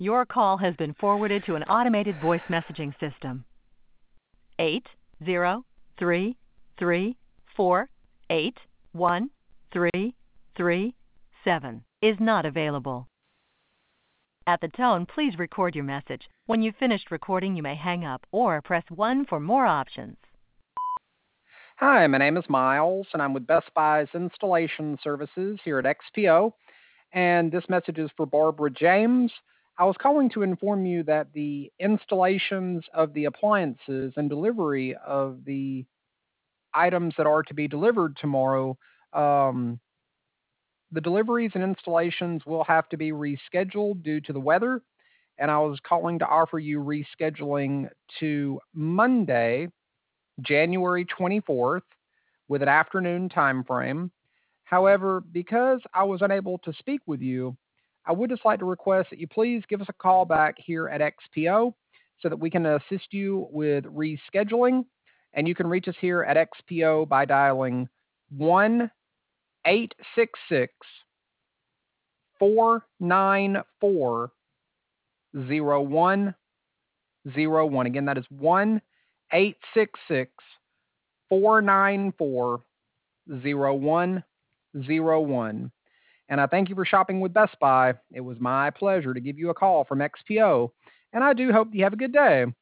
Your call has been forwarded to an automated voice messaging system. 80334813337 is not available. At the tone, please record your message. When you've finished recording, you may hang up or press 1 for more options. Hi, my name is Miles, and I'm with Best Buy's installation services here at XPO. And this message is for Barbara James. I was calling to inform you that the installations of the appliances and delivery of the items that are to be delivered tomorrow, um, the deliveries and installations will have to be rescheduled due to the weather. And I was calling to offer you rescheduling to Monday, January 24th, with an afternoon time frame. However, because I was unable to speak with you, I would just like to request that you please give us a call back here at XPO so that we can assist you with rescheduling. And you can reach us here at XPO by dialing 1 866 494 0101. Again, that is 1 866 494 0101. And I thank you for shopping with Best Buy. It was my pleasure to give you a call from XPO, and I do hope you have a good day.